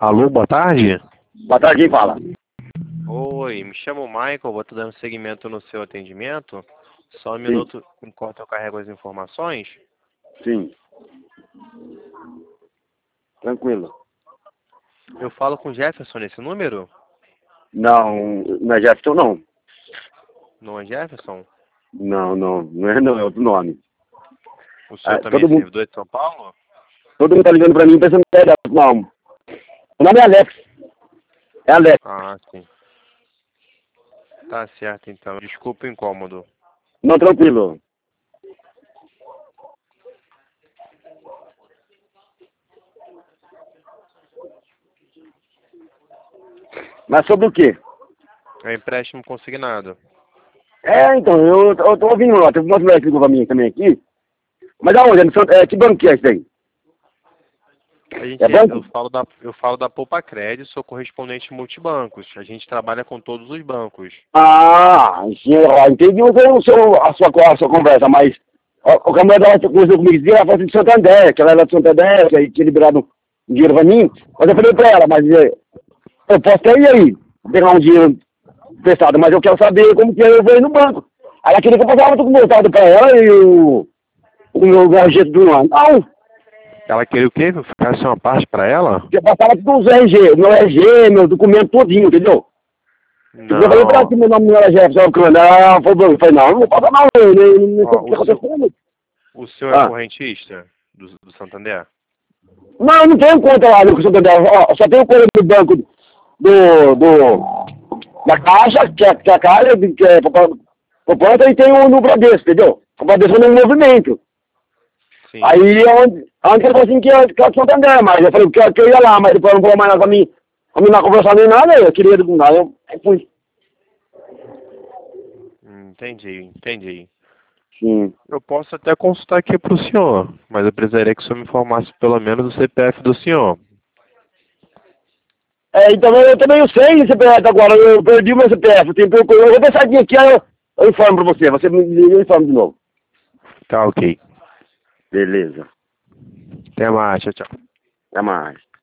Alô, boa tarde. Boa tarde, quem fala? Oi, me chamo Michael, vou estar dando seguimento no seu atendimento. Só um Sim. minuto enquanto eu carrego as informações. Sim. Tranquilo. Eu falo com Jefferson nesse número? Não, não é Jefferson, não. Não é Jefferson? Não é não, é outro nome. O senhor também Todo é mundo servidor de São Paulo? tá ligando pra mim pensando que é Jefferson, não. O nome é Alex. É Alex. Ah, sim. Tá certo então. Desculpa o incômodo. Não, tranquilo. Mas sobre o quê? É empréstimo consignado. Então, eu tô ouvindo lá, teve uma mulher que ligou pra mim também aqui. Mas aonde? Que banco que é esse aí? É Eu banco? falo da Poupa Crédito, sou correspondente multibancos. A gente trabalha com todos os bancos. Sim, ó, entendi a sua conversa, mas o camarada ela conversou comigo esse dia, ela falou assim de Santander, que ela era de Santander, que aí tinha liberado um dinheiro pra mim, mas eu falei pra ela, mas eu posso até ir aí, pegar um dinheiro emprestado, mas eu quero saber como que eu vou ir no banco. Aí ela queria que eu passava tudo voltado pra ela e o meu RG do ano. Não, Ela queria o quê? Que eu ficasse uma parte para ela? eu passava tudo os RG, o meu RG, meu documento todinho, entendeu? Eu falei pra ela que Não. meu nome não era Jefferson Cana, ela falei, não passa não, eu não sei o Ó, que tá acontecendo. o senhor é Ah. correntista do Santander? Não, eu não tenho conta lá no Santander. Ó, só tenho conta do banco da Caixa, que é a Caixa, que é poupança, e tem o no Bradesco, entendeu? O Bradesco é um movimento. Sim. Aí onde ele falou assim que é do Santander, mas eu falei que eu ia lá, mas depois não falou mais nada pra mim não conversar nem nada, eu queria do nada, eu fui. Entendi. Sim. Eu posso até consultar aqui para o senhor, mas eu precisaria que o senhor me informasse pelo menos o CPF do senhor. Então eu também eu sei esse CPF agora, eu perdi o meu CPF, eu vou pensar aqui, aí eu informo pra você, você me liga e eu informo de novo. Tá ok. Beleza. Até mais, tchau. Até mais.